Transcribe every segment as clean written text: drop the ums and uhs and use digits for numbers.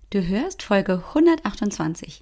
Du hörst Folge 128.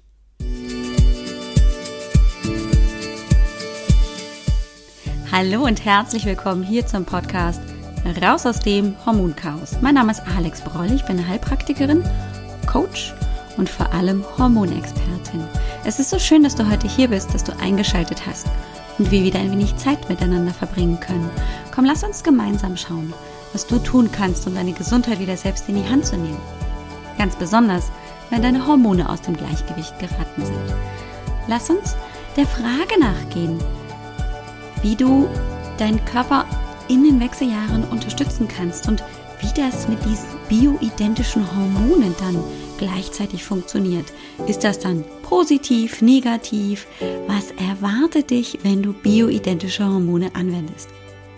Hallo und herzlich willkommen hier zum Podcast Raus aus dem Hormonchaos. Mein Name ist Alex Broll, ich bin Heilpraktikerin, Coach und vor allem Hormonexpertin. Es ist so schön, dass du heute hier bist, dass du eingeschaltet hast und wir wieder ein wenig Zeit miteinander verbringen können. Komm, lass uns gemeinsam schauen, was du tun kannst, um deine Gesundheit wieder selbst in die Hand zu nehmen. Ganz besonders, wenn deine Hormone aus dem Gleichgewicht geraten sind. Lass uns der Frage nachgehen, wie du deinen Körper in den Wechseljahren unterstützen kannst und wie das mit diesen bioidentischen Hormonen dann gleichzeitig funktioniert. Ist das dann positiv, negativ? Was erwartet dich, wenn du bioidentische Hormone anwendest?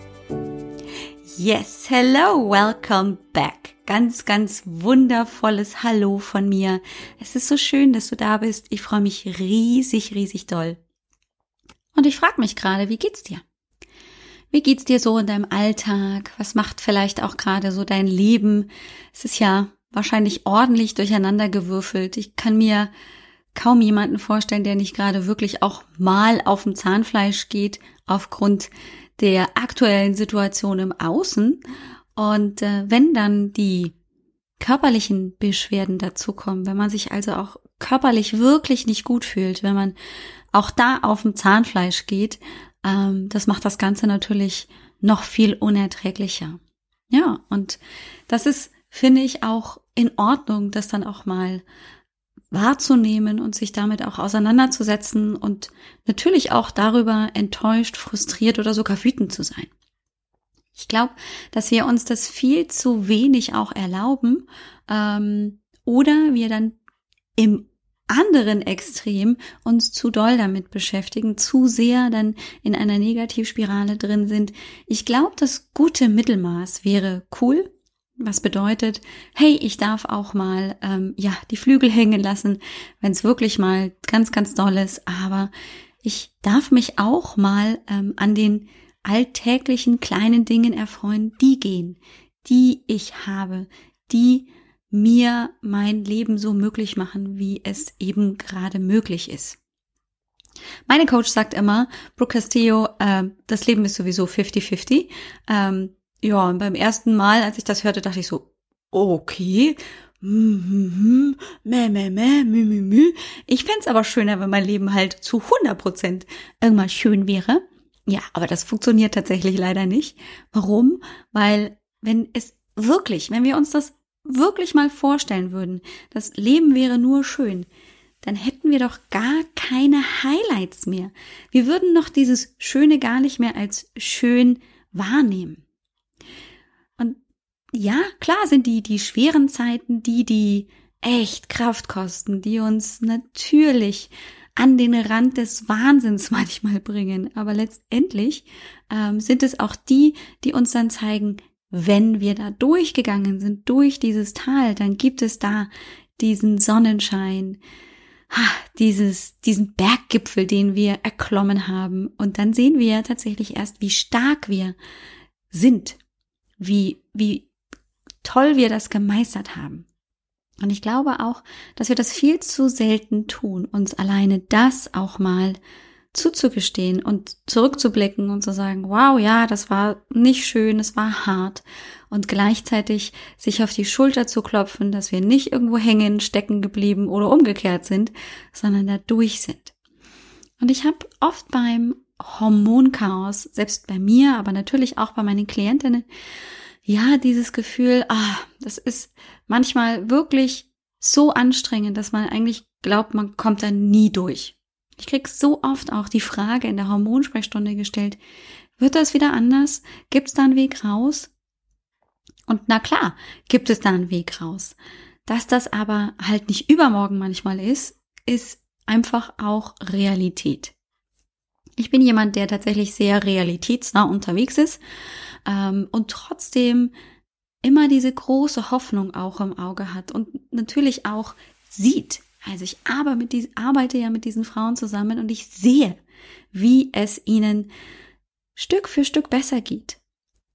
Yes, hello, welcome back. Ganz, ganz wundervolles Hallo von mir. Es ist so schön, dass du da bist. Ich freue mich riesig, riesig doll. Und ich frage mich gerade, wie geht's dir? Wie geht's dir so in deinem Alltag? Was macht vielleicht auch gerade so dein Leben? Es ist ja wahrscheinlich ordentlich durcheinandergewürfelt. Ich kann mir kaum jemanden vorstellen, der nicht gerade wirklich auch mal auf dem Zahnfleisch geht, aufgrund der aktuellen Situation im Außen. Und wenn dann die körperlichen Beschwerden dazukommen, wenn man sich also auch körperlich wirklich nicht gut fühlt, wenn man auch da auf dem Zahnfleisch geht, das macht das Ganze natürlich noch viel unerträglicher. Ja, und das ist, finde ich, auch in Ordnung, das dann auch mal wahrzunehmen und sich damit auch auseinanderzusetzen und natürlich auch darüber enttäuscht, frustriert oder sogar wütend zu sein. Ich glaube, dass wir uns das viel zu wenig auch erlauben oder wir dann im anderen Extrem uns zu doll damit beschäftigen, zu sehr dann in einer Negativspirale drin sind. Ich glaube, das gute Mittelmaß wäre cool, was bedeutet, hey, ich darf auch mal die Flügel hängen lassen, wenn es wirklich mal ganz, ganz doll ist, aber ich darf mich auch mal an den alltäglichen kleinen Dingen erfreuen, die gehen, die ich habe, die mir mein Leben so möglich machen, wie es eben gerade möglich ist. Meine Coach sagt immer, Brooke Castillo, das Leben ist sowieso 50-50. Und beim ersten Mal, als ich das hörte, dachte ich so, okay, ich fänd's aber schöner, wenn mein Leben halt zu 100% irgendwann schön wäre. Ja, aber das funktioniert tatsächlich leider nicht. Warum? Weil wenn wir uns das wirklich mal vorstellen würden, das Leben wäre nur schön, dann hätten wir doch gar keine Highlights mehr. Wir würden doch dieses Schöne gar nicht mehr als schön wahrnehmen. Und ja, klar sind die schweren Zeiten, die echt Kraft kosten, die uns natürlich an den Rand des Wahnsinns manchmal bringen. Aber letztendlich sind es auch die uns dann zeigen, wenn wir da durchgegangen sind, durch dieses Tal, dann gibt es da diesen Sonnenschein, diesen Berggipfel, den wir erklommen haben. Und dann sehen wir tatsächlich erst, wie stark wir sind, wie toll wir das gemeistert haben. Und ich glaube auch, dass wir das viel zu selten tun, uns alleine das auch mal zuzugestehen und zurückzublicken und zu sagen, wow, ja, das war nicht schön, es war hart, und gleichzeitig sich auf die Schulter zu klopfen, dass wir nicht irgendwo hängen, stecken geblieben oder umgekehrt sind, sondern da durch sind. Und ich habe oft beim Hormonchaos, selbst bei mir, aber natürlich auch bei meinen Klientinnen, ja, dieses Gefühl, das ist manchmal wirklich so anstrengend, dass man eigentlich glaubt, man kommt da nie durch. Ich krieg so oft auch die Frage in der Hormonsprechstunde gestellt, wird das wieder anders? Gibt es da einen Weg raus? Und na klar, gibt es da einen Weg raus. Dass das aber halt nicht übermorgen manchmal ist einfach auch Realität. Ich bin jemand, der tatsächlich sehr realitätsnah unterwegs ist und trotzdem immer diese große Hoffnung auch im Auge hat und natürlich auch sieht. Also ich arbeite ja mit diesen Frauen zusammen und ich sehe, wie es ihnen Stück für Stück besser geht.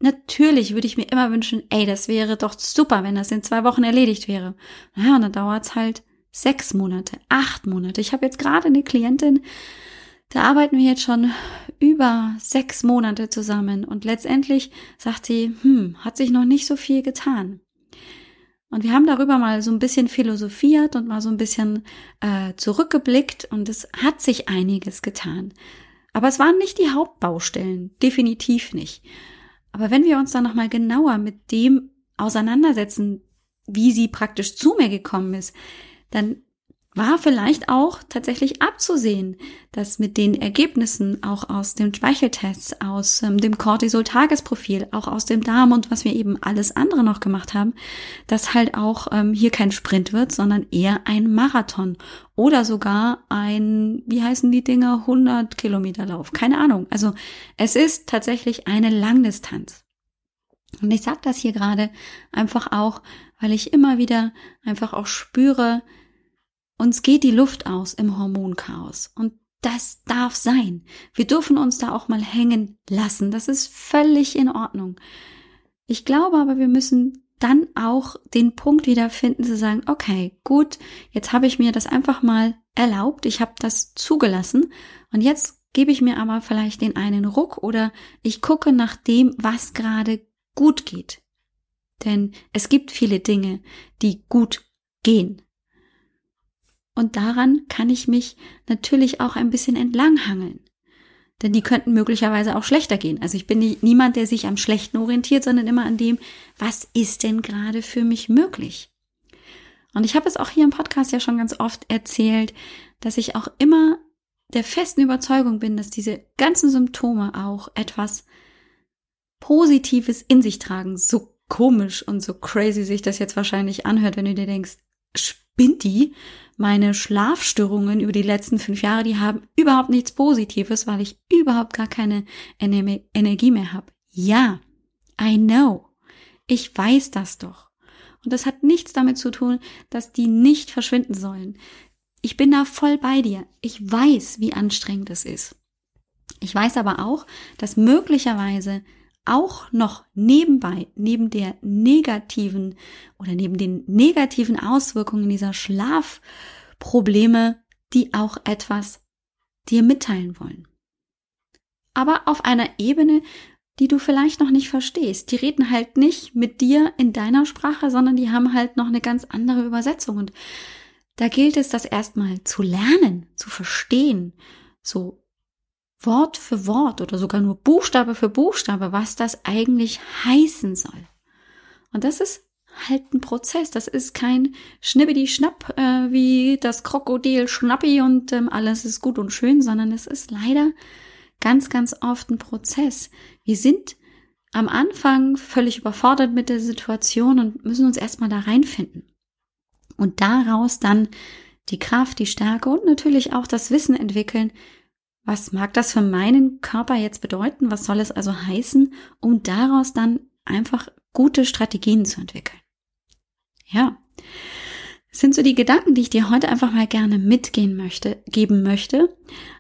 Natürlich würde ich mir immer wünschen, das wäre doch super, wenn das in 2 Wochen erledigt wäre. Naja, und dann dauert es halt 6 Monate, 8 Monate. Ich habe jetzt gerade eine Klientin, da arbeiten wir jetzt schon über 6 Monate zusammen und letztendlich sagt sie, hat sich noch nicht so viel getan. Und wir haben darüber mal so ein bisschen philosophiert und mal so ein bisschen zurückgeblickt und es hat sich einiges getan. Aber es waren nicht die Hauptbaustellen, definitiv nicht. Aber wenn wir uns dann nochmal genauer mit dem auseinandersetzen, wie sie praktisch zu mir gekommen ist, dann war vielleicht auch tatsächlich abzusehen, dass mit den Ergebnissen auch aus dem Speicheltest, aus dem Cortisol-Tagesprofil, auch aus dem Darm und was wir eben alles andere noch gemacht haben, dass halt auch hier kein Sprint wird, sondern eher ein Marathon oder sogar ein, wie heißen die Dinger, 100 Kilometer Lauf, keine Ahnung. Also es ist tatsächlich eine Langdistanz. Und ich sage das hier gerade einfach auch, weil ich immer wieder einfach auch spüre, uns geht die Luft aus im Hormonchaos und das darf sein. Wir dürfen uns da auch mal hängen lassen. Das ist völlig in Ordnung. Ich glaube aber, wir müssen dann auch den Punkt wiederfinden zu sagen, okay, gut, jetzt habe ich mir das einfach mal erlaubt, ich habe das zugelassen und jetzt gebe ich mir aber vielleicht den einen Ruck oder ich gucke nach dem, was gerade gut geht. Denn es gibt viele Dinge, die gut gehen. Und daran kann ich mich natürlich auch ein bisschen entlanghangeln. Denn die könnten möglicherweise auch schlechter gehen. Also ich bin niemand, der sich am Schlechten orientiert, sondern immer an dem, was ist denn gerade für mich möglich? Und ich habe es auch hier im Podcast ja schon ganz oft erzählt, dass ich auch immer der festen Überzeugung bin, dass diese ganzen Symptome auch etwas Positives in sich tragen. So komisch und so crazy sich das jetzt wahrscheinlich anhört, wenn du dir denkst, spinnt die? Meine Schlafstörungen über die letzten 5 Jahre, die haben überhaupt nichts Positives, weil ich überhaupt gar keine Energie mehr habe. Ja, I know. Ich weiß das doch. Und das hat nichts damit zu tun, dass die nicht verschwinden sollen. Ich bin da voll bei dir. Ich weiß, wie anstrengend es ist. Ich weiß aber auch, dass möglicherweise auch noch nebenbei, neben der negativen oder neben den negativen Auswirkungen dieser Schlafprobleme, die auch etwas dir mitteilen wollen. Aber auf einer Ebene, die du vielleicht noch nicht verstehst. Die reden halt nicht mit dir in deiner Sprache, sondern die haben halt noch eine ganz andere Übersetzung. Und da gilt es, das erstmal zu lernen, zu verstehen, so Wort für Wort oder sogar nur Buchstabe für Buchstabe, was das eigentlich heißen soll. Und das ist halt ein Prozess. Das ist kein Schnippidi-Schnapp wie das Krokodil Schnappi und alles ist gut und schön, sondern es ist leider ganz, ganz oft ein Prozess. Wir sind am Anfang völlig überfordert mit der Situation und müssen uns erstmal da reinfinden. Und daraus dann die Kraft, die Stärke und natürlich auch das Wissen entwickeln, was mag das für meinen Körper jetzt bedeuten? Was soll es also heißen, um daraus dann einfach gute Strategien zu entwickeln? Ja, das sind so die Gedanken, die ich dir heute einfach mal gerne geben möchte,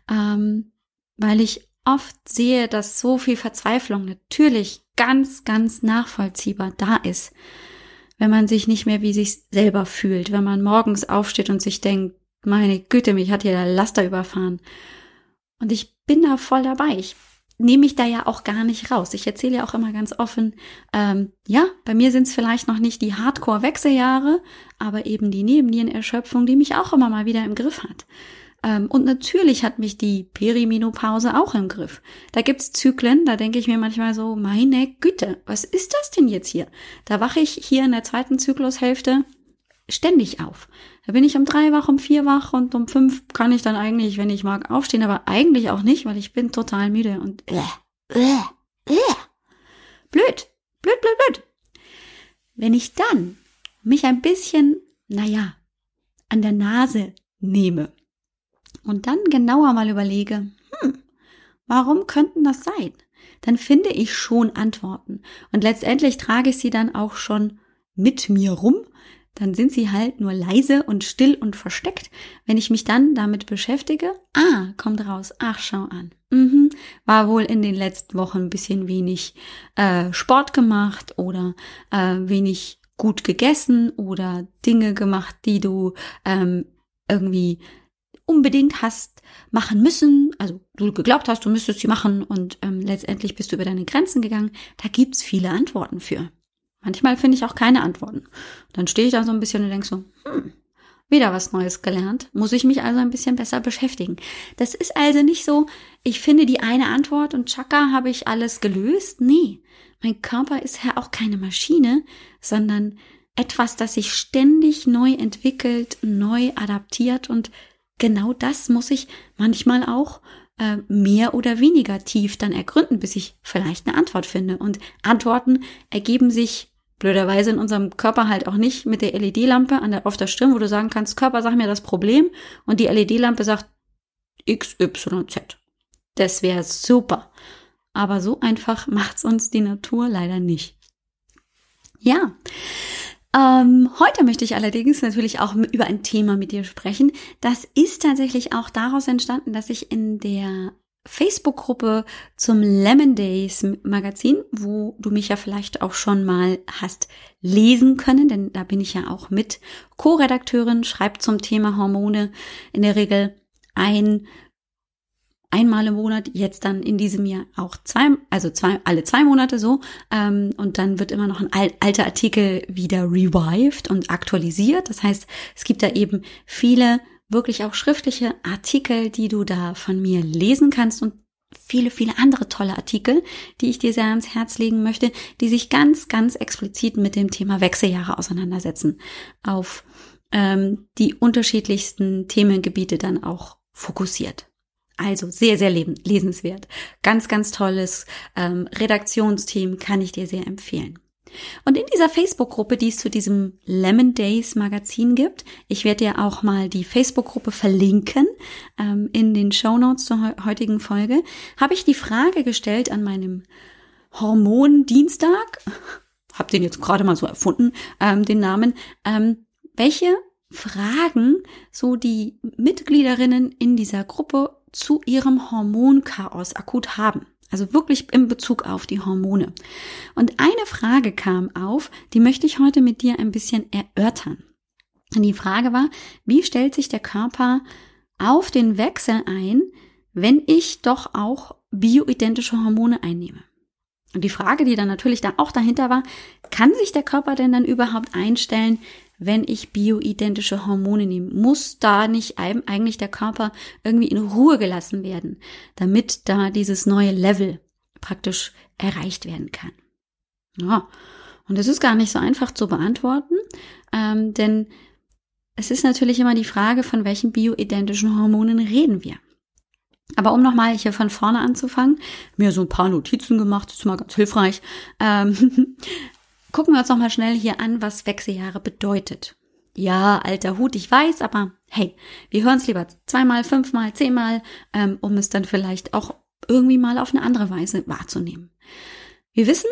weil ich oft sehe, dass so viel Verzweiflung natürlich ganz, ganz nachvollziehbar da ist, wenn man sich nicht mehr wie sich selber fühlt, wenn man morgens aufsteht und sich denkt, meine Güte, mich hat hier der Laster überfahren. Und ich bin da voll dabei. Ich nehme mich da ja auch gar nicht raus. Ich erzähle ja auch immer ganz offen, bei mir sind es vielleicht noch nicht die Hardcore-Wechseljahre, aber eben die Nebennierenerschöpfung, die mich auch immer mal wieder im Griff hat. Und natürlich hat mich die Perimenopause auch im Griff. Da gibt's Zyklen, da denke ich mir manchmal so, meine Güte, was ist das denn jetzt hier? Da wache ich hier in der 2. Zyklushälfte ständig auf. Da bin ich um 3 wach, um 4 wach und um 5 kann ich dann eigentlich, wenn ich mag, aufstehen, aber eigentlich auch nicht, weil ich bin total müde und blöd. Wenn ich dann mich ein bisschen, an der Nase nehme und dann genauer mal überlege, warum könnten das sein? Dann finde ich schon Antworten und letztendlich trage ich sie dann auch schon mit mir rum, dann sind sie halt nur leise und still und versteckt. Wenn ich mich dann damit beschäftige, kommt raus, ach, schau an. War wohl in den letzten Wochen ein bisschen wenig Sport gemacht oder wenig gut gegessen oder Dinge gemacht, die du irgendwie unbedingt hast machen müssen, also du geglaubt hast, du müsstest sie machen und letztendlich bist du über deine Grenzen gegangen. Da gibt's viele Antworten für. Manchmal finde ich auch keine Antworten. Dann stehe ich da so ein bisschen und denke so, wieder was Neues gelernt, muss ich mich also ein bisschen besser beschäftigen. Das ist also nicht so, ich finde die eine Antwort und tschakka, habe ich alles gelöst. Nee, mein Körper ist ja auch keine Maschine, sondern etwas, das sich ständig neu entwickelt, neu adaptiert und genau das muss ich manchmal auch mehr oder weniger tief dann ergründen, bis ich vielleicht eine Antwort finde. Und Antworten ergeben sich blöderweise in unserem Körper halt auch nicht mit der LED-Lampe auf der Stirn, wo du sagen kannst, Körper, sag mir das Problem und die LED-Lampe sagt XYZ. Das wäre super. Aber so einfach macht's uns die Natur leider nicht. Ja, heute möchte ich allerdings natürlich auch über ein Thema mit dir sprechen. Das ist tatsächlich auch daraus entstanden, dass ich in der Facebook-Gruppe zum Lemon Days Magazin, wo du mich ja vielleicht auch schon mal hast lesen können, denn da bin ich ja auch mit Co-Redakteurin, schreibe zum Thema Hormone in der Regel einmal im Monat, jetzt dann in diesem Jahr auch alle 2 Monate so. Und dann wird immer noch ein alter Artikel wieder revived und aktualisiert. Das heißt, es gibt da eben viele wirklich auch schriftliche Artikel, die du da von mir lesen kannst und viele, viele andere tolle Artikel, die ich dir sehr ans Herz legen möchte, die sich ganz, ganz explizit mit dem Thema Wechseljahre auseinandersetzen, auf die unterschiedlichsten Themengebiete dann auch fokussiert. Also sehr, sehr lesenswert. Ganz, ganz tolles Redaktionsteam, kann ich dir sehr empfehlen. Und in dieser Facebook-Gruppe, die es zu diesem Lemon Days Magazin gibt, ich werde dir auch mal die Facebook-Gruppe verlinken in den Shownotes zur heutigen Folge, habe ich die Frage gestellt an meinem Hormondienstag, habe den jetzt gerade mal so erfunden, den Namen, welche Fragen so die Mitgliederinnen in dieser Gruppe zu ihrem Hormonchaos akut haben. Also wirklich in Bezug auf die Hormone. Und eine Frage kam auf, die möchte ich heute mit dir ein bisschen erörtern. Und die Frage war, wie stellt sich der Körper auf den Wechsel ein, wenn ich doch auch bioidentische Hormone einnehme? Und die Frage, die dann natürlich da auch dahinter war, kann sich der Körper denn dann überhaupt einstellen, wenn ich bioidentische Hormone nehme? Muss da nicht eigentlich der Körper irgendwie in Ruhe gelassen werden, damit da dieses neue Level praktisch erreicht werden kann? Ja, und das ist gar nicht so einfach zu beantworten, denn es ist natürlich immer die Frage, von welchen bioidentischen Hormonen reden wir. Aber um nochmal hier von vorne anzufangen, mir so ein paar Notizen gemacht, das ist mal ganz hilfreich, gucken wir uns nochmal schnell hier an, was Wechseljahre bedeutet. Ja, alter Hut, ich weiß, aber hey, wir hören es lieber 2-mal, 5-mal, 10-mal, um es dann vielleicht auch irgendwie mal auf eine andere Weise wahrzunehmen. Wir wissen,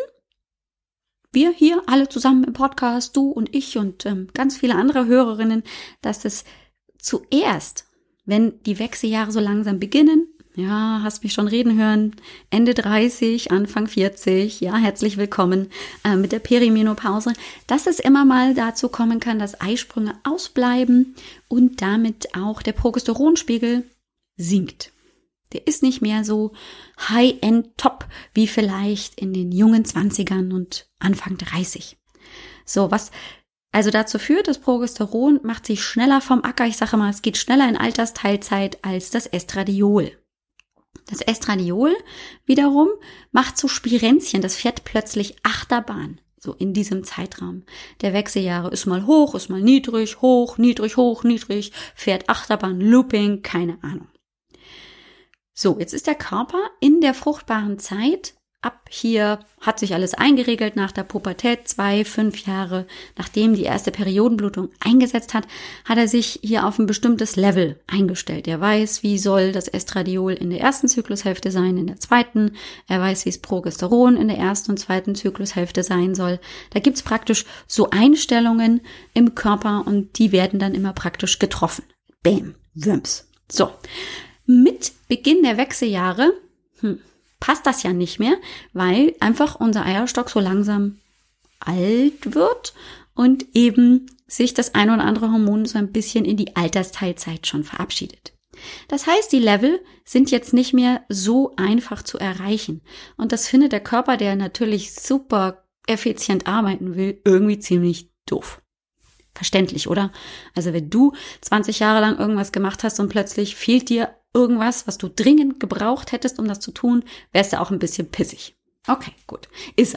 wir hier alle zusammen im Podcast, du und ich und ganz viele andere Hörerinnen, dass es zuerst, wenn die Wechseljahre so langsam beginnen, ja, hast mich schon reden hören, Ende 30, Anfang 40, ja, herzlich willkommen mit der Perimenopause, dass es immer mal dazu kommen kann, dass Eisprünge ausbleiben und damit auch der Progesteronspiegel sinkt. Der ist nicht mehr so high-end top wie vielleicht in den jungen 20ern und Anfang 30. So, was also dazu führt, das Progesteron macht sich schneller vom Acker. Ich sage mal, es geht schneller in Altersteilzeit als das Estradiol. Das Estradiol wiederum macht so Spirenzchen, das fährt plötzlich Achterbahn, so in diesem Zeitraum. Der Wechseljahre ist mal hoch, ist mal niedrig, hoch, niedrig, hoch, niedrig, fährt Achterbahn, Looping, keine Ahnung. So, jetzt ist der Körper in der fruchtbaren Zeit ab hier hat sich alles eingeregelt nach der Pubertät, 2, 5 Jahre, nachdem die erste Periodenblutung eingesetzt hat, hat er sich hier auf ein bestimmtes Level eingestellt. Er weiß, wie soll das Estradiol in der ersten Zyklushälfte sein, in der zweiten. Er weiß, wie es Progesteron in der ersten und zweiten Zyklushälfte sein soll. Da gibt's praktisch so Einstellungen im Körper und die werden dann immer praktisch getroffen. Bäm, Wumms. So, mit Beginn der Wechseljahre passt das ja nicht mehr, weil einfach unser Eierstock so langsam alt wird und eben sich das ein oder andere Hormon so ein bisschen in die Altersteilzeit schon verabschiedet. Das heißt, die Level sind jetzt nicht mehr so einfach zu erreichen. Und das findet der Körper, der natürlich super effizient arbeiten will, irgendwie ziemlich doof. Verständlich, oder? Also wenn du 20 Jahre lang irgendwas gemacht hast und plötzlich fehlt dir irgendwas, was du dringend gebraucht hättest, um das zu tun, wärst du auch ein bisschen pissig. Okay, gut. Ist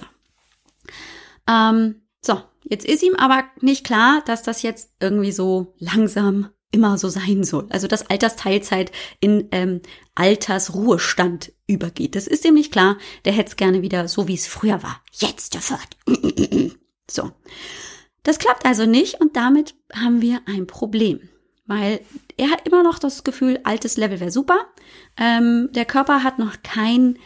er. So, jetzt ist ihm aber nicht klar, dass das jetzt irgendwie so langsam immer so sein soll. Also dass Altersteilzeit in Altersruhestand übergeht. Das ist ihm nicht klar. Der hätte es gerne wieder so, wie es früher war. Jetzt sofort. So. Das klappt also nicht und damit haben wir ein Problem. Weil er hat immer noch das Gefühl, altes Level wäre super. Der Körper hat noch keine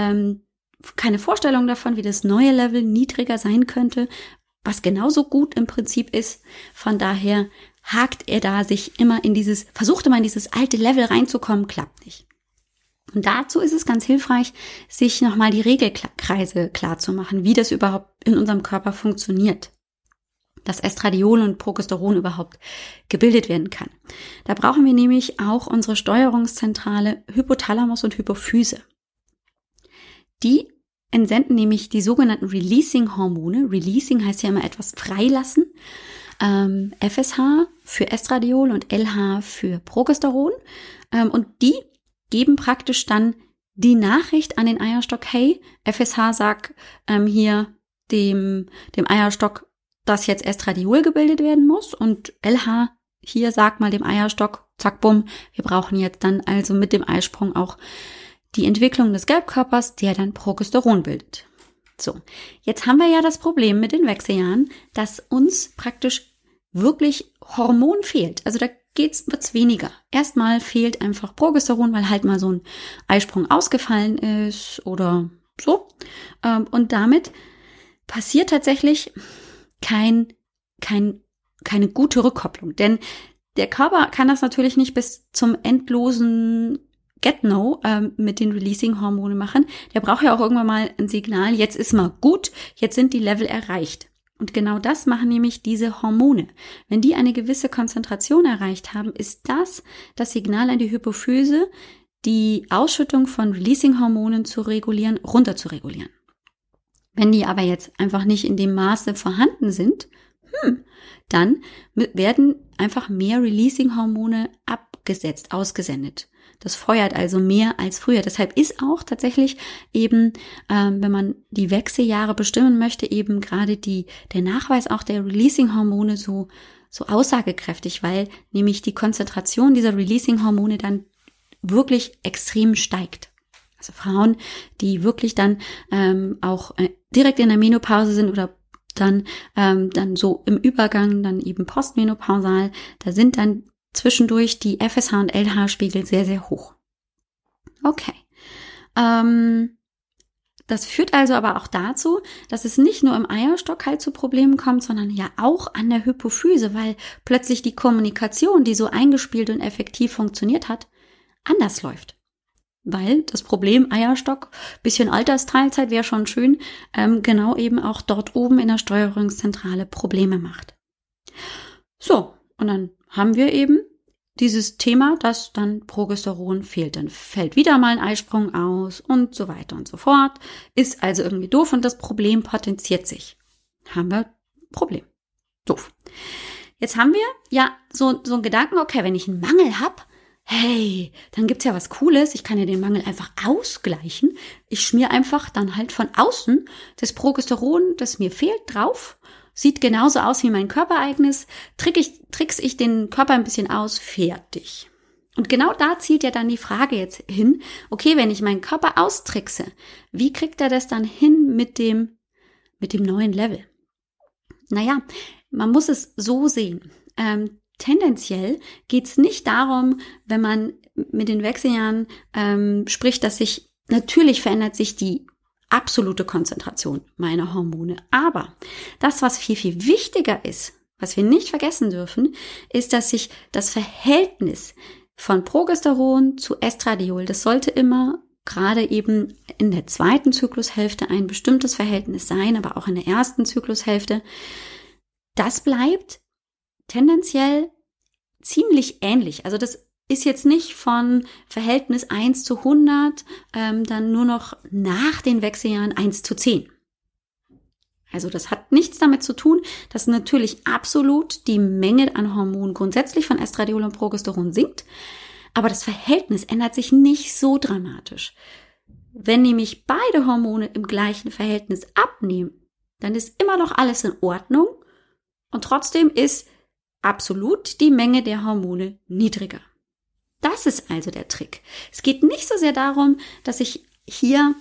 Vorstellung davon, wie das neue Level niedriger sein könnte, was genauso gut im Prinzip ist. Von daher hakt er da sich versucht immer in dieses alte Level reinzukommen, klappt nicht. Und dazu ist es ganz hilfreich, sich nochmal die Regelkreise klar zu machen, wie das überhaupt in unserem Körper funktioniert. Dass Estradiol und Progesteron überhaupt gebildet werden kann. Da brauchen wir nämlich auch unsere Steuerungszentrale Hypothalamus und Hypophyse. Die entsenden nämlich die sogenannten Releasing-Hormone. Releasing heißt ja immer etwas freilassen. FSH für Estradiol und LH für Progesteron. Und die geben praktisch dann die Nachricht an den Eierstock, hey, FSH sagt hier dem Eierstock, dass jetzt Estradiol gebildet werden muss und LH hier sagt mal dem Eierstock, zack, bumm, wir brauchen jetzt dann also mit dem Eisprung auch die Entwicklung des Gelbkörpers, der dann Progesteron bildet. So, jetzt haben wir ja das Problem mit den Wechseljahren, dass uns praktisch wirklich Hormon fehlt. Also da wird's weniger. Erstmal fehlt einfach Progesteron, weil halt mal so ein Eisprung ausgefallen ist oder so. Und damit passiert tatsächlich keine gute Rückkopplung. Denn der Körper kann das natürlich nicht bis zum endlosen Get-No mit den Releasing-Hormonen machen. Der braucht ja auch irgendwann mal ein Signal, jetzt ist mal gut, jetzt sind die Level erreicht. Und genau das machen nämlich diese Hormone. Wenn die eine gewisse Konzentration erreicht haben, ist das Signal an die Hypophyse, die Ausschüttung von Releasing-Hormonen zu regulieren, runter zu regulieren. Wenn die aber jetzt einfach nicht in dem Maße vorhanden sind, dann werden einfach mehr Releasing-Hormone ausgesendet. Das feuert also mehr als früher. Deshalb ist auch tatsächlich eben, wenn man die Wechseljahre bestimmen möchte, eben gerade der Nachweis auch der Releasing-Hormone so aussagekräftig, weil nämlich die Konzentration dieser Releasing-Hormone dann wirklich extrem steigt. Also Frauen, die wirklich dann auch direkt in der Menopause sind oder dann so im Übergang, dann eben postmenopausal, da sind dann zwischendurch die FSH und LH-Spiegel sehr, sehr hoch. Okay. Das führt also aber auch dazu, dass es nicht nur im Eierstock halt zu Problemen kommt, sondern ja auch an der Hypophyse, weil plötzlich die Kommunikation, die so eingespielt und effektiv funktioniert hat, anders läuft. Weil das Problem Eierstock, bisschen Altersteilzeit wäre schon schön, genau eben auch dort oben in der Steuerungszentrale Probleme macht. So, und dann haben wir eben dieses Thema, dass dann Progesteron fehlt. Dann fällt wieder mal ein Eisprung aus und so weiter und so fort. Ist also irgendwie doof und das Problem potenziert sich. Haben wir Problem. Doof. Jetzt haben wir ja so einen Gedanken, okay, wenn ich einen Mangel habe, hey, dann gibt's ja was Cooles. Ich kann ja den Mangel einfach ausgleichen. Ich schmier einfach dann halt von außen das Progesteron, das mir fehlt, drauf. Sieht genauso aus wie mein körpereigenes. Trickse ich den Körper ein bisschen aus, fertig. Und genau da zielt ja dann die Frage jetzt hin, okay, wenn ich meinen Körper austrickse, wie kriegt er das dann hin mit dem neuen Level? Naja, man muss es so sehen. Tendenziell geht es nicht darum, wenn man mit den Wechseljahren spricht, dass natürlich verändert sich die absolute Konzentration meiner Hormone. Aber das, was viel, viel wichtiger ist, was wir nicht vergessen dürfen, ist, dass sich das Verhältnis von Progesteron zu Estradiol, das sollte immer gerade eben in der zweiten Zyklushälfte ein bestimmtes Verhältnis sein, aber auch in der ersten Zyklushälfte. Das bleibt tendenziell ziemlich ähnlich. Also das ist jetzt nicht von Verhältnis 1:100, dann nur noch nach den Wechseljahren 1:10. Also das hat nichts damit zu tun, dass natürlich absolut die Menge an Hormonen grundsätzlich von Estradiol und Progesteron sinkt, aber das Verhältnis ändert sich nicht so dramatisch. Wenn nämlich beide Hormone im gleichen Verhältnis abnehmen, dann ist immer noch alles in Ordnung und trotzdem ist absolut die Menge der Hormone niedriger. Das ist also der Trick. Es geht nicht so sehr darum, dass ich hier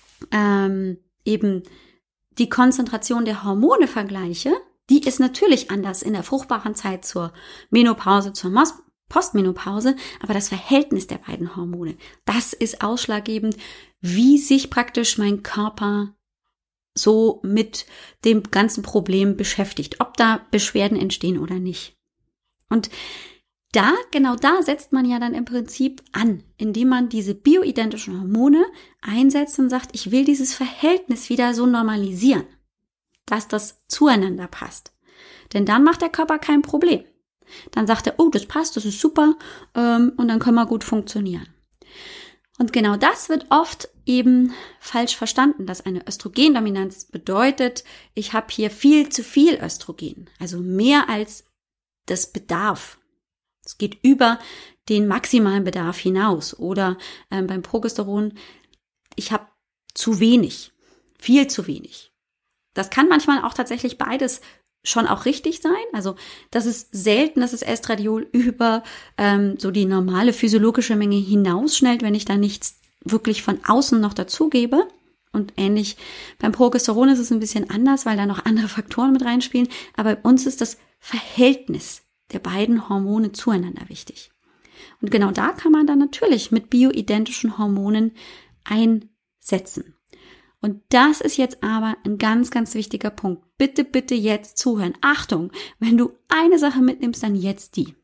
eben die Konzentration der Hormone vergleiche. Die ist natürlich anders in der fruchtbaren Zeit zur Menopause, zur Postmenopause, aber das Verhältnis der beiden Hormone, das ist ausschlaggebend, wie sich praktisch mein Körper so mit dem ganzen Problem beschäftigt, ob da Beschwerden entstehen oder nicht. Und genau da setzt man ja dann im Prinzip an, indem man diese bioidentischen Hormone einsetzt und sagt, ich will dieses Verhältnis wieder so normalisieren, dass das zueinander passt. Denn dann macht der Körper kein Problem. Dann sagt er, oh, das passt, das ist super, und dann können wir gut funktionieren. Und genau das wird oft eben falsch verstanden, dass eine Östrogendominanz bedeutet, ich habe hier viel zu viel Östrogen, also mehr als das Bedarf. Es geht über den maximalen Bedarf hinaus. Oder beim Progesteron, ich habe zu wenig, viel zu wenig. Das kann manchmal auch tatsächlich beides schon auch richtig sein. Also das ist selten, dass das Estradiol über so die normale physiologische Menge hinausschnellt, wenn ich da nichts wirklich von außen noch dazugebe. Und ähnlich beim Progesteron ist es ein bisschen anders, weil da noch andere Faktoren mit reinspielen. Aber bei uns ist das Verhältnis der beiden Hormone zueinander wichtig. Und genau da kann man dann natürlich mit bioidentischen Hormonen einsetzen. Und das ist jetzt aber ein ganz, ganz wichtiger Punkt. Bitte, bitte jetzt zuhören. Achtung, wenn du eine Sache mitnimmst, dann jetzt die.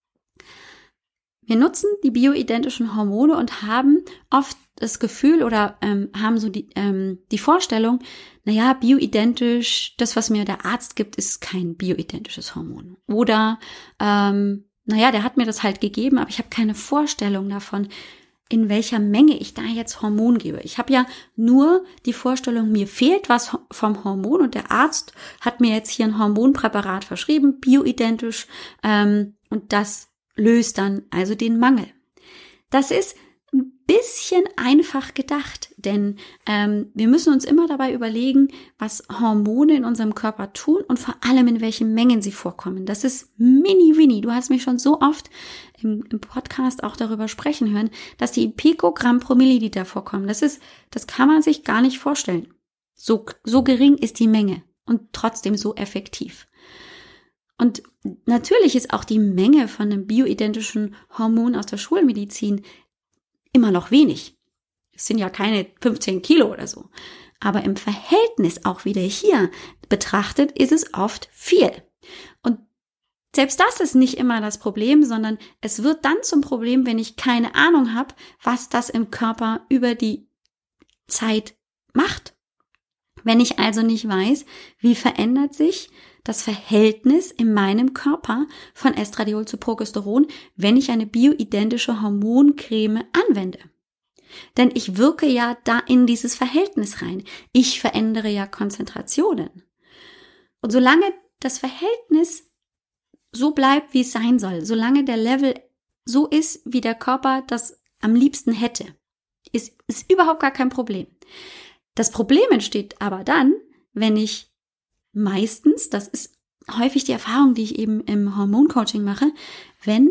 Wir nutzen die bioidentischen Hormone und haben oft das Gefühl oder haben so die Vorstellung, naja, bioidentisch, das, was mir der Arzt gibt, ist kein bioidentisches Hormon. Oder, naja, der hat mir das halt gegeben, aber ich habe keine Vorstellung davon, in welcher Menge ich da jetzt Hormon gebe. Ich habe ja nur die Vorstellung, mir fehlt was vom Hormon und der Arzt hat mir jetzt hier ein Hormonpräparat verschrieben, bioidentisch, und das löst dann also den Mangel. Das ist ein bisschen einfach gedacht, denn wir müssen uns immer dabei überlegen, was Hormone in unserem Körper tun und vor allem in welchen Mengen sie vorkommen. Das ist mini-winnie. Du hast mich schon so oft im Podcast auch darüber sprechen hören, dass die Pikogramm pro Milliliter vorkommen. Das kann man sich gar nicht vorstellen. So gering ist die Menge und trotzdem so effektiv. Und natürlich ist auch die Menge von einem bioidentischen Hormon aus der Schulmedizin immer noch wenig. Es sind ja keine 15 Kilo oder so. Aber im Verhältnis auch wieder hier betrachtet ist es oft viel. Und selbst das ist nicht immer das Problem, sondern es wird dann zum Problem, wenn ich keine Ahnung habe, was das im Körper über die Zeit macht. Wenn ich also nicht weiß, wie verändert sich das Verhältnis in meinem Körper von Estradiol zu Progesteron, wenn ich eine bioidentische Hormoncreme anwende. Denn ich wirke ja da in dieses Verhältnis rein. Ich verändere ja Konzentrationen. Und solange das Verhältnis so bleibt, wie es sein soll, solange der Level so ist, wie der Körper das am liebsten hätte, ist überhaupt gar kein Problem. Das Problem entsteht aber dann, wenn ich meistens, das ist häufig die Erfahrung, die ich eben im Hormoncoaching mache, wenn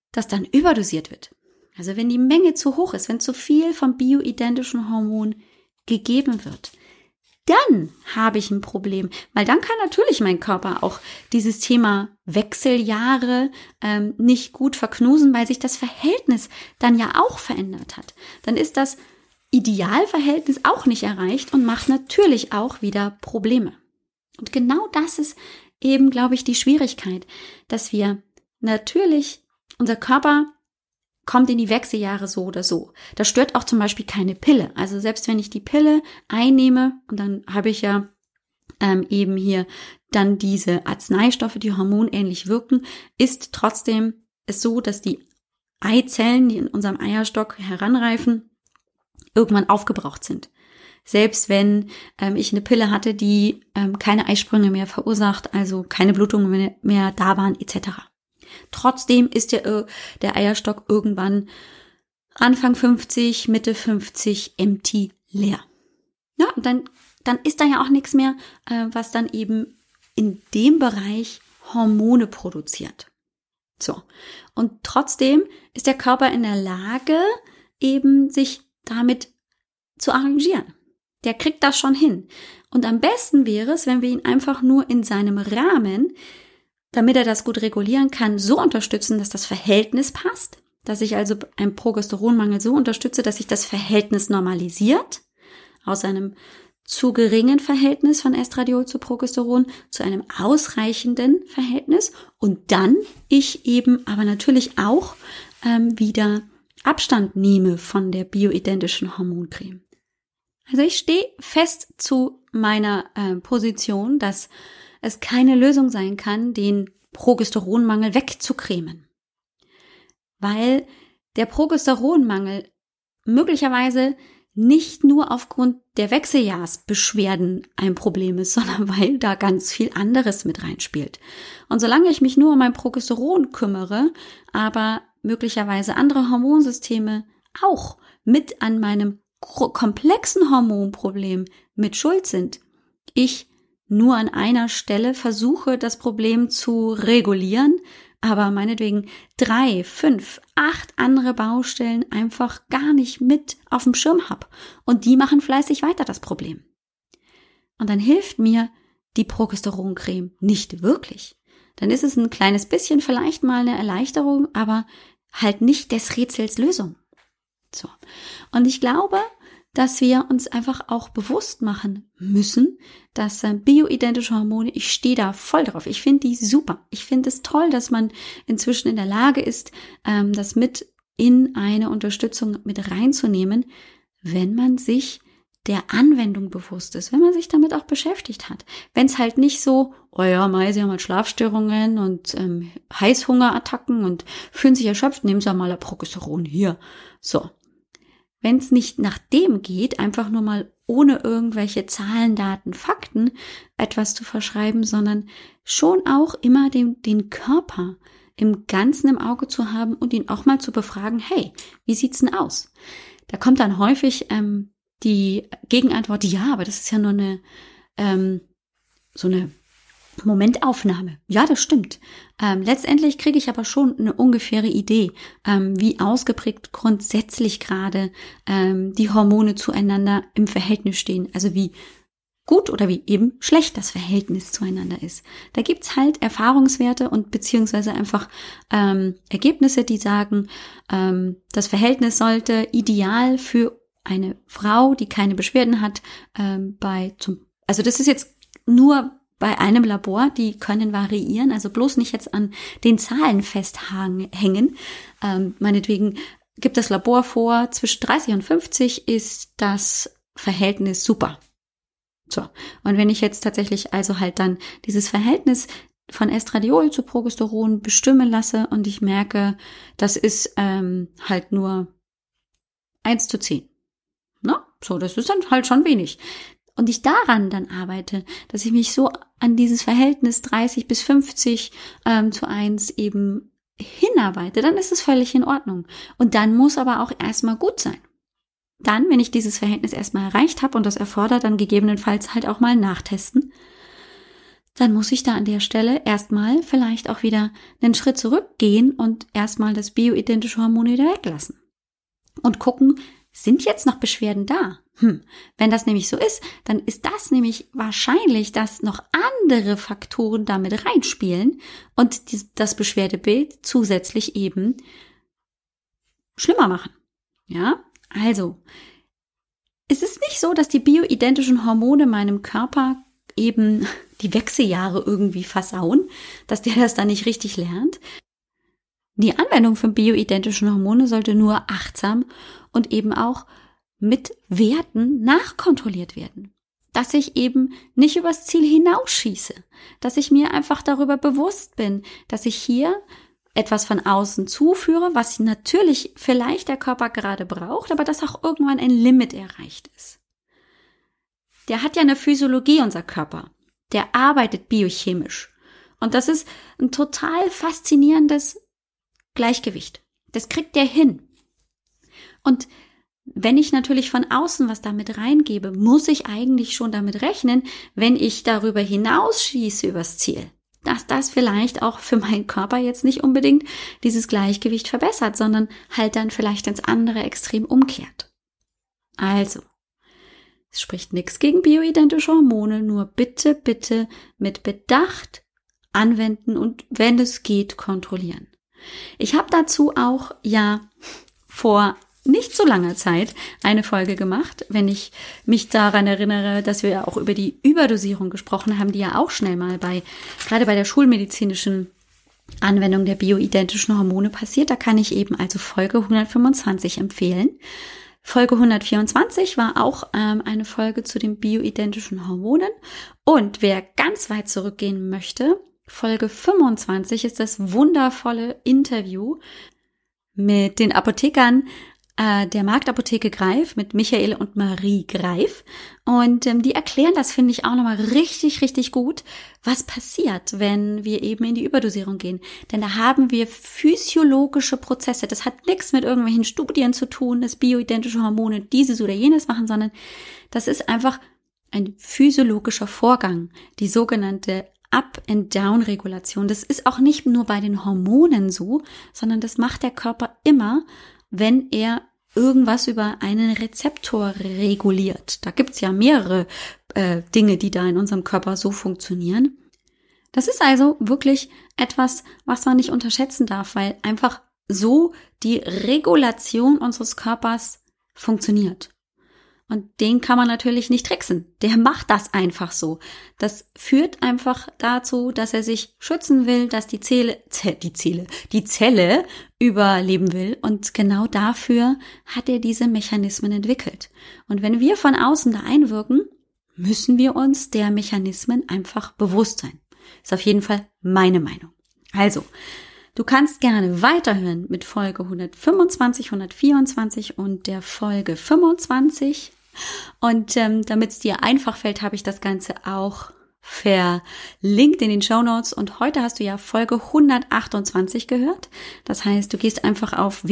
das dann überdosiert wird, also wenn die Menge zu hoch ist, wenn zu viel vom bioidentischen Hormon gegeben wird, dann habe ich ein Problem, weil dann kann natürlich mein Körper auch dieses Thema Wechseljahre nicht gut verknusen, weil sich das Verhältnis dann ja auch verändert hat. Dann ist das Idealverhältnis auch nicht erreicht und macht natürlich auch wieder Probleme. Und genau das ist eben, glaube ich, die Schwierigkeit, dass wir natürlich, unser Körper kommt in die Wechseljahre so oder so. Das stört auch zum Beispiel keine Pille. Also selbst wenn ich die Pille einnehme und dann habe ich ja eben hier dann diese Arzneistoffe, die hormonähnlich wirken, ist trotzdem es so, dass die Eizellen, die in unserem Eierstock heranreifen, irgendwann aufgebraucht sind. Selbst wenn ich eine Pille hatte, die keine Eisprünge mehr verursacht, also keine Blutungen mehr da waren, etc. Trotzdem ist der Eierstock irgendwann Anfang 50, Mitte 50 empty leer. Ja, und dann ist da ja auch nichts mehr, was dann eben in dem Bereich Hormone produziert. So. Und trotzdem ist der Körper in der Lage, eben sich damit zu arrangieren. Der kriegt das schon hin. Und am besten wäre es, wenn wir ihn einfach nur in seinem Rahmen, damit er das gut regulieren kann, so unterstützen, dass das Verhältnis passt, dass ich also einen Progesteronmangel so unterstütze, dass sich das Verhältnis normalisiert, aus einem zu geringen Verhältnis von Estradiol zu Progesteron zu einem ausreichenden Verhältnis und dann ich eben aber natürlich auch wieder Abstand nehme von der bioidentischen Hormoncreme. Also ich stehe fest zu meiner Position, dass es keine Lösung sein kann, den Progesteronmangel wegzucremen. Weil der Progesteronmangel möglicherweise nicht nur aufgrund der Wechseljahrsbeschwerden ein Problem ist, sondern weil da ganz viel anderes mit reinspielt. Und solange ich mich nur um mein Progesteron kümmere, aber möglicherweise andere Hormonsysteme auch mit an meinem komplexen Hormonproblem mit schuld sind, ich nur an einer Stelle versuche, das Problem zu regulieren, aber meinetwegen 3, 5, 8 andere Baustellen einfach gar nicht mit auf dem Schirm habe. Und die machen fleißig weiter das Problem. Und dann hilft mir die Progesteroncreme nicht wirklich. Dann ist es ein kleines bisschen vielleicht mal eine Erleichterung, aber halt nicht des Rätsels Lösung. So. Und ich glaube, dass wir uns einfach auch bewusst machen müssen, dass bioidentische Hormone, ich stehe da voll drauf. Ich finde die super. Ich finde es toll, dass man inzwischen in der Lage ist, das mit in eine Unterstützung mit reinzunehmen, wenn man sich der Anwendung bewusst ist, wenn man sich damit auch beschäftigt hat. Wenn es halt nicht so, oh ja, Sie haben halt Schlafstörungen und Heißhungerattacken und fühlen sich erschöpft, nehmen Sie ja mal ein Progesteron hier. So. Wenn es nicht nach dem geht, einfach nur mal ohne irgendwelche Zahlen, Daten, Fakten etwas zu verschreiben, sondern schon auch immer den Körper im Ganzen im Auge zu haben und ihn auch mal zu befragen, hey, wie sieht's denn aus? Da kommt dann häufig die Gegenantwort, ja, aber das ist ja nur so eine Momentaufnahme. Ja, das stimmt. Letztendlich kriege ich aber schon eine ungefähre Idee, wie ausgeprägt grundsätzlich gerade die Hormone zueinander im Verhältnis stehen. Also wie gut oder wie eben schlecht das Verhältnis zueinander ist. Da gibt's halt Erfahrungswerte und beziehungsweise einfach Ergebnisse, die sagen, das Verhältnis sollte ideal für eine Frau, die keine Beschwerden hat, also das ist jetzt nur bei einem Labor, die können variieren, also bloß nicht jetzt an den Zahlen festhängen. Meinetwegen gibt das Labor vor, zwischen 30 und 50 ist das Verhältnis super. So, und wenn ich jetzt tatsächlich also halt dann dieses Verhältnis von Estradiol zu Progesteron bestimmen lasse und ich merke, das ist halt nur 1:10. Ne? So, das ist dann halt schon wenig. Und ich daran dann arbeite, dass ich mich so an dieses Verhältnis 30 bis 50 zu 1 eben hinarbeite, dann ist es völlig in Ordnung. Und dann muss aber auch erstmal gut sein. Dann, wenn ich dieses Verhältnis erstmal erreicht habe und das erfordert, dann gegebenenfalls halt auch mal nachtesten. dann muss ich da an der Stelle erstmal vielleicht auch wieder einen Schritt zurückgehen und erstmal das bioidentische Hormon wieder weglassen. Und gucken, sind jetzt noch Beschwerden da? Wenn das nämlich so ist, dann ist das nämlich wahrscheinlich, dass noch andere Faktoren damit reinspielen und das Beschwerdebild zusätzlich eben schlimmer machen. Ja, also es ist nicht so, dass die bioidentischen Hormone meinem Körper eben die Wechseljahre irgendwie versauen, dass der das dann nicht richtig lernt. Die Anwendung von bioidentischen Hormone sollte nur achtsam und eben auch mit Werten nachkontrolliert werden. Dass ich eben nicht übers Ziel hinausschieße, dass ich mir einfach darüber bewusst bin, dass ich hier etwas von außen zuführe, was natürlich vielleicht der Körper gerade braucht, aber dass auch irgendwann ein Limit erreicht ist. Der hat ja eine Physiologie, unser Körper. Der arbeitet biochemisch. Und das ist ein total faszinierendes Gleichgewicht. Das kriegt der hin. Und wenn ich natürlich von außen was damit reingebe, muss ich eigentlich schon damit rechnen, wenn ich darüber hinausschieße übers Ziel, dass das vielleicht auch für meinen Körper jetzt nicht unbedingt dieses Gleichgewicht verbessert, sondern halt dann vielleicht ins andere Extrem umkehrt. Also, es spricht nichts gegen bioidentische Hormone, nur bitte, bitte mit Bedacht anwenden und wenn es geht, kontrollieren. Ich habe dazu auch vor nicht so langer Zeit eine Folge gemacht, wenn ich mich daran erinnere, dass wir ja auch über die Überdosierung gesprochen haben, die ja auch schnell mal gerade bei der schulmedizinischen Anwendung der bioidentischen Hormone passiert. Da kann ich eben also Folge 125 empfehlen. Folge 124 war auch eine Folge zu den bioidentischen Hormonen. Und wer ganz weit zurückgehen möchte, Folge 25 ist das wundervolle Interview mit den Apothekern der Marktapotheke Greif, mit Michael und Marie Greif. Und die erklären das, finde ich, auch nochmal richtig, richtig gut, was passiert, wenn wir eben in die Überdosierung gehen. Denn da haben wir physiologische Prozesse. Das hat nichts mit irgendwelchen Studien zu tun, dass bioidentische Hormone dieses oder jenes machen, sondern das ist einfach ein physiologischer Vorgang, die sogenannte Up-and-Down-Regulation. Das ist auch nicht nur bei den Hormonen so, sondern das macht der Körper immer, wenn er irgendwas über einen Rezeptor reguliert. Da gibt's ja mehrere Dinge, die da in unserem Körper so funktionieren. Das ist also wirklich etwas, was man nicht unterschätzen darf, weil einfach so die Regulation unseres Körpers funktioniert. Und den kann man natürlich nicht tricksen. Der macht das einfach so. Das führt einfach dazu, dass er sich schützen will, dass die Zelle überleben will. Und genau dafür hat er diese Mechanismen entwickelt. Und wenn wir von außen da einwirken, müssen wir uns der Mechanismen einfach bewusst sein. Ist auf jeden Fall meine Meinung. Also, du kannst gerne weiterhören mit Folge 125, 124 und der Folge 25. Und damit es dir einfach fällt, habe ich das Ganze auch verlinkt in den Shownotes. Und heute hast du ja Folge 128 gehört. Das heißt, du gehst einfach auf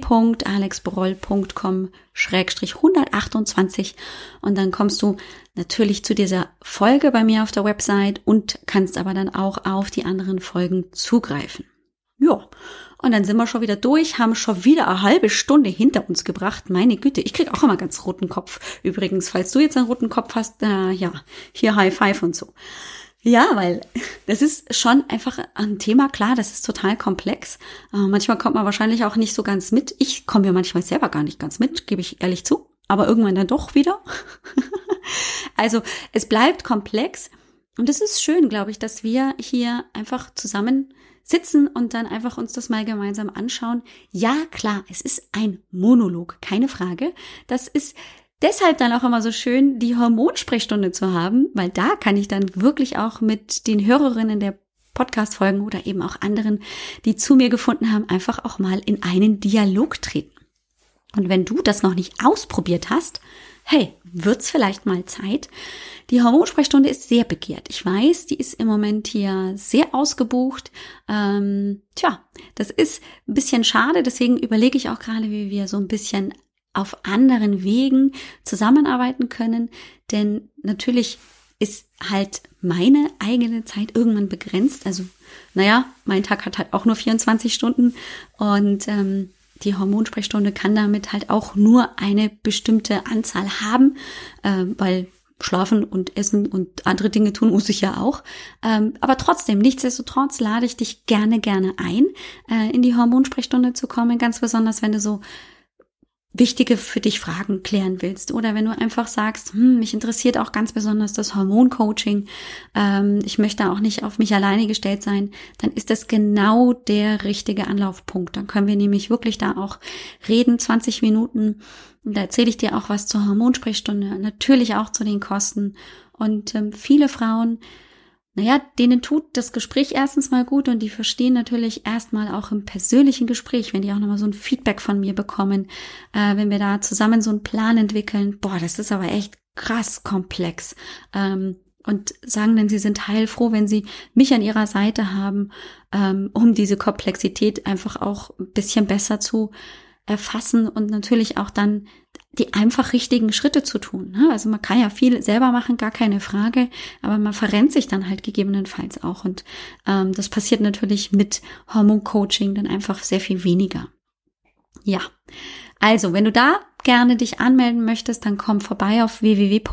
www.alexbroll.com/128 und dann kommst du natürlich zu dieser Folge bei mir auf der Website und kannst aber dann auch auf die anderen Folgen zugreifen. Ja. Und dann sind wir schon wieder durch, haben schon wieder eine halbe Stunde hinter uns gebracht. Meine Güte, ich krieg auch immer ganz roten Kopf. Übrigens, falls du jetzt einen roten Kopf hast, hier High Five und so. Ja, weil das ist schon einfach ein Thema, klar, das ist total komplex. Manchmal kommt man wahrscheinlich auch nicht so ganz mit. Ich komme ja manchmal selber gar nicht ganz mit, gebe ich ehrlich zu. Aber irgendwann dann doch wieder. Also es bleibt komplex. Und es ist schön, glaube ich, dass wir hier einfach zusammen sitzen und dann einfach uns das mal gemeinsam anschauen. Ja, klar, es ist ein Monolog, keine Frage. Das ist deshalb dann auch immer so schön, die Hormonsprechstunde zu haben, weil da kann ich dann wirklich auch mit den Hörerinnen der Podcast-Folgen oder eben auch anderen, die zu mir gefunden haben, einfach auch mal in einen Dialog treten. Und wenn du das noch nicht ausprobiert hast, hey, wird's vielleicht mal Zeit? Die Hormonsprechstunde ist sehr begehrt. Ich weiß, die ist im Moment hier sehr ausgebucht. Das ist ein bisschen schade. Deswegen überlege ich auch gerade, wie wir so ein bisschen auf anderen Wegen zusammenarbeiten können. Denn natürlich ist halt meine eigene Zeit irgendwann begrenzt. Also, mein Tag hat halt auch nur 24 Stunden und die Hormonsprechstunde kann damit halt auch nur eine bestimmte Anzahl haben, weil schlafen und essen und andere Dinge tun muss ich ja auch. Aber trotzdem, nichtsdestotrotz lade ich dich gerne ein, in die Hormonsprechstunde zu kommen, ganz besonders, wenn du so wichtige für dich Fragen klären willst oder wenn du einfach sagst, mich interessiert auch ganz besonders das Hormoncoaching, ich möchte auch nicht auf mich alleine gestellt sein, dann ist das genau der richtige Anlaufpunkt. Dann können wir nämlich wirklich da auch reden, 20 Minuten, und da erzähle ich dir auch was zur Hormonsprechstunde, natürlich auch zu den Kosten. Und viele Frauen, denen tut das Gespräch erstens mal gut und die verstehen natürlich erstmal auch im persönlichen Gespräch, wenn die auch nochmal so ein Feedback von mir bekommen, wenn wir da zusammen so einen Plan entwickeln, das ist aber echt krass komplex, und sagen dann, sie sind heilfroh, wenn sie mich an ihrer Seite haben, um diese Komplexität einfach auch ein bisschen besser zu erfassen und natürlich auch dann die einfach richtigen Schritte zu tun. Also man kann ja viel selber machen, gar keine Frage, aber man verrennt sich dann halt gegebenenfalls auch und das passiert natürlich mit Hormoncoaching dann einfach sehr viel weniger. Ja, also wenn du da gerne dich anmelden möchtest, dann komm vorbei auf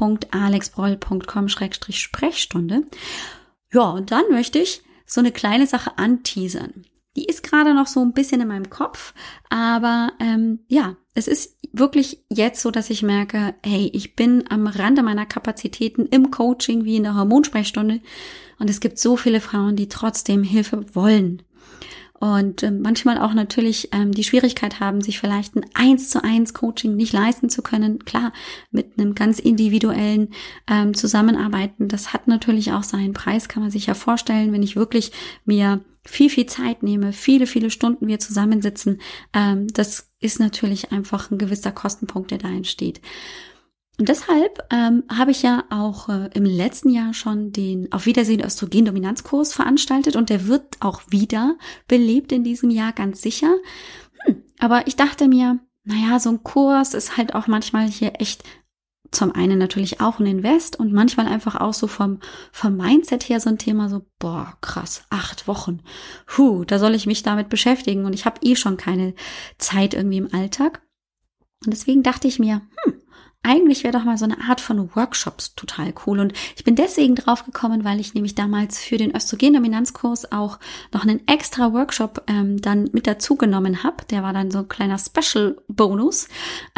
www.alexbroll.com/Sprechstunde. Ja, und dann möchte ich so eine kleine Sache anteasern. Die ist gerade noch so ein bisschen in meinem Kopf, aber es ist wirklich jetzt so, dass ich merke, hey, ich bin am Rande meiner Kapazitäten im Coaching wie in der Hormonsprechstunde und es gibt so viele Frauen, die trotzdem Hilfe wollen. Und manchmal auch natürlich die Schwierigkeit haben, sich vielleicht ein 1:1 Coaching nicht leisten zu können. Klar, mit einem ganz individuellen Zusammenarbeiten, das hat natürlich auch seinen Preis, kann man sich ja vorstellen, wenn ich wirklich mir viel Zeit nehme, viele Stunden wir zusammensitzen. Das ist natürlich einfach ein gewisser Kostenpunkt, der da entsteht. Und deshalb habe ich ja auch im letzten Jahr schon den Auf Wiedersehen Östrogendominanzkurs veranstaltet und der wird auch wieder belebt in diesem Jahr, ganz sicher. Aber ich dachte mir, so ein Kurs ist halt auch manchmal hier echt zum einen natürlich auch ein Invest und manchmal einfach auch so vom Mindset her so ein Thema so, krass, 8 Wochen. Da soll ich mich damit beschäftigen und ich habe schon keine Zeit irgendwie im Alltag. Und deswegen dachte ich mir, eigentlich wäre doch mal so eine Art von Workshops total cool. Und ich bin deswegen drauf gekommen, weil ich nämlich damals für den Östrogendominanzkurs auch noch einen extra Workshop dann mit dazu genommen habe. Der war dann so ein kleiner Special-Bonus,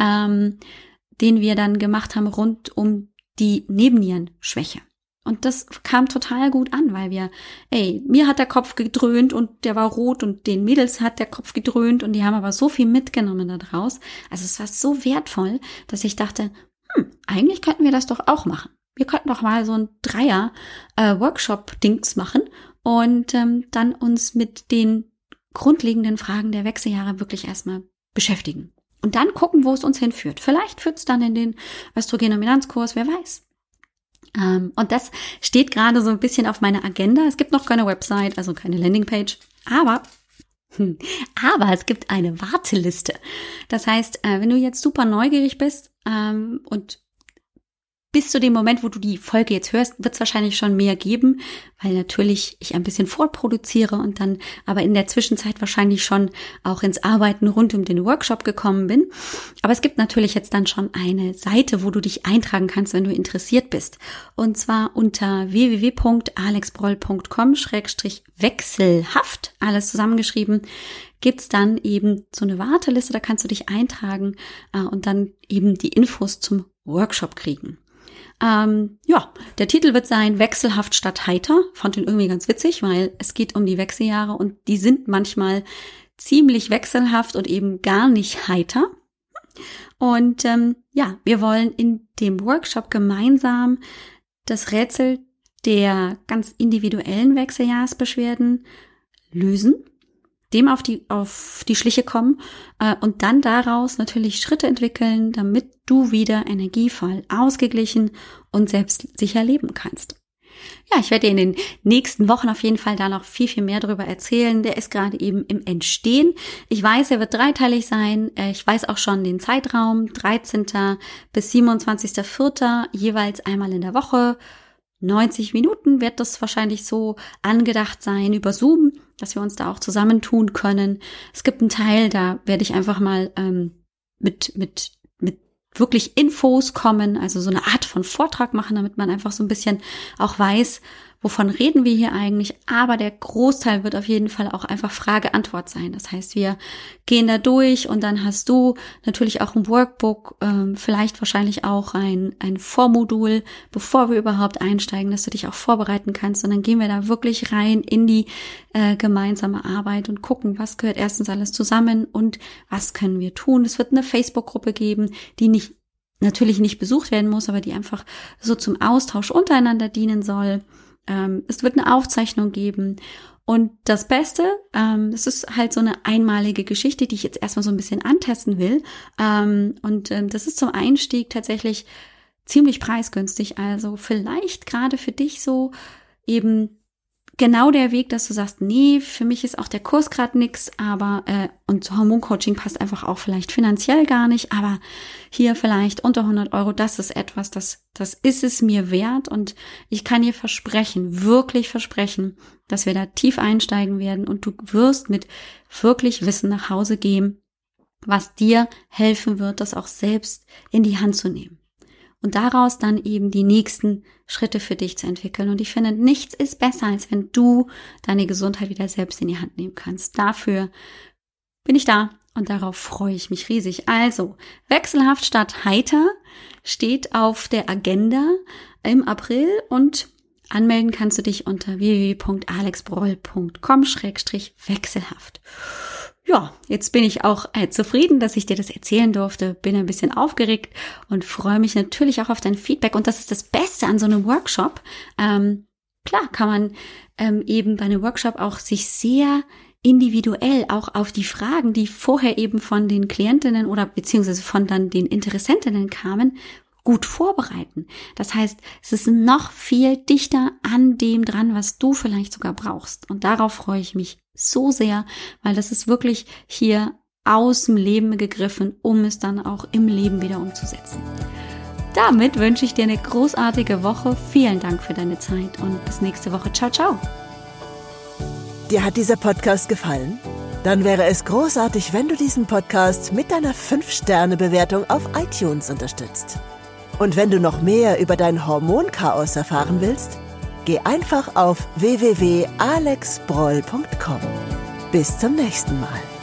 den wir dann gemacht haben rund um die Nebennierenschwäche. Und das kam total gut an, weil mir hat der Kopf gedröhnt und der war rot und den Mädels hat der Kopf gedröhnt und die haben aber so viel mitgenommen daraus. Also es war so wertvoll, dass ich dachte, eigentlich könnten wir das doch auch machen. Wir könnten doch mal so ein 3er-Workshop-Dings machen und dann uns mit den grundlegenden Fragen der Wechseljahre wirklich erstmal beschäftigen. Und dann gucken, wo es uns hinführt. Vielleicht führt es dann in den Östrogendominanzkurs, wer weiß. Und das steht gerade so ein bisschen auf meiner Agenda. Es gibt noch keine Website, also keine Landingpage, aber es gibt eine Warteliste. Das heißt, wenn du jetzt super neugierig bist und bis zu dem Moment, wo du die Folge jetzt hörst, wird es wahrscheinlich schon mehr geben, weil natürlich ich ein bisschen vorproduziere und dann aber in der Zwischenzeit wahrscheinlich schon auch ins Arbeiten rund um den Workshop gekommen bin. Aber es gibt natürlich jetzt dann schon eine Seite, wo du dich eintragen kannst, wenn du interessiert bist. Und zwar unter www.alexbroll.com/wechselhaft, alles zusammengeschrieben, gibt's dann eben so eine Warteliste, da kannst du dich eintragen und dann eben die Infos zum Workshop kriegen. Der Titel wird sein Wechselhaft statt heiter. Fand ihn irgendwie ganz witzig, weil es geht um die Wechseljahre und die sind manchmal ziemlich wechselhaft und eben gar nicht heiter. Und wir wollen in dem Workshop gemeinsam das Rätsel der ganz individuellen Wechseljahrsbeschwerden lösen, dem auf die Schliche kommen und dann daraus natürlich Schritte entwickeln, damit du wieder energievoll, ausgeglichen und selbstsicher leben kannst. Ja, ich werde dir in den nächsten Wochen auf jeden Fall da noch viel mehr darüber erzählen. Der ist gerade eben im Entstehen. Ich weiß, er wird dreiteilig sein. Ich weiß auch schon den Zeitraum, 13. bis 27.04. jeweils einmal in der Woche. 90 Minuten wird das wahrscheinlich so angedacht sein über Zoom, dass wir uns da auch zusammentun können. Es gibt einen Teil, da werde ich einfach mal mit wirklich Infos kommen, also so eine Art von Vortrag machen, damit man einfach so ein bisschen auch weiß, wovon reden wir hier eigentlich. Aber der Großteil wird auf jeden Fall auch einfach Frage-Antwort sein. Das heißt, wir gehen da durch und dann hast du natürlich auch ein Workbook, vielleicht wahrscheinlich auch ein Vormodul, bevor wir überhaupt einsteigen, dass du dich auch vorbereiten kannst. Und dann gehen wir da wirklich rein in die gemeinsame Arbeit und gucken, was gehört erstens alles zusammen und was können wir tun. Es wird eine Facebook-Gruppe geben, die natürlich nicht besucht werden muss, aber die einfach so zum Austausch untereinander dienen soll. Es wird eine Aufzeichnung geben. Und das Beste, das ist halt so eine einmalige Geschichte, die ich jetzt erstmal so ein bisschen antesten will. Das ist zum Einstieg tatsächlich ziemlich preisgünstig. Also vielleicht gerade für dich so eben genau der Weg, dass du sagst, nee, für mich ist auch der Kurs gerade nix, aber und Hormoncoaching passt einfach auch vielleicht finanziell gar nicht, aber hier vielleicht unter 100 Euro, das ist etwas, das ist es mir wert und ich kann dir versprechen, wirklich versprechen, dass wir da tief einsteigen werden und du wirst mit wirklich Wissen nach Hause gehen, was dir helfen wird, das auch selbst in die Hand zu nehmen. Und daraus dann eben die nächsten Schritte für dich zu entwickeln. Und ich finde, nichts ist besser, als wenn du deine Gesundheit wieder selbst in die Hand nehmen kannst. Dafür bin ich da und darauf freue ich mich riesig. Also, wechselhaft statt heiter steht auf der Agenda im April und anmelden kannst du dich unter www.alexbroll.com/wechselhaft. Ja, jetzt bin ich auch zufrieden, dass ich dir das erzählen durfte, bin ein bisschen aufgeregt und freue mich natürlich auch auf dein Feedback. Und das ist das Beste an so einem Workshop. Klar kann man eben bei einem Workshop auch sich sehr individuell auch auf die Fragen, die vorher eben von den Klientinnen oder beziehungsweise von dann den Interessentinnen kamen, gut vorbereiten. Das heißt, es ist noch viel dichter an dem dran, was du vielleicht sogar brauchst. Und darauf freue ich mich so sehr, weil das ist wirklich hier aus dem Leben gegriffen, um es dann auch im Leben wieder umzusetzen. Damit wünsche ich dir eine großartige Woche. Vielen Dank für deine Zeit und bis nächste Woche. Ciao, ciao. Dir hat dieser Podcast gefallen? Dann wäre es großartig, wenn du diesen Podcast mit deiner 5-Sterne-Bewertung auf iTunes unterstützt. Und wenn du noch mehr über dein Hormonchaos erfahren willst, geh einfach auf www.alexbroll.com. Bis zum nächsten Mal.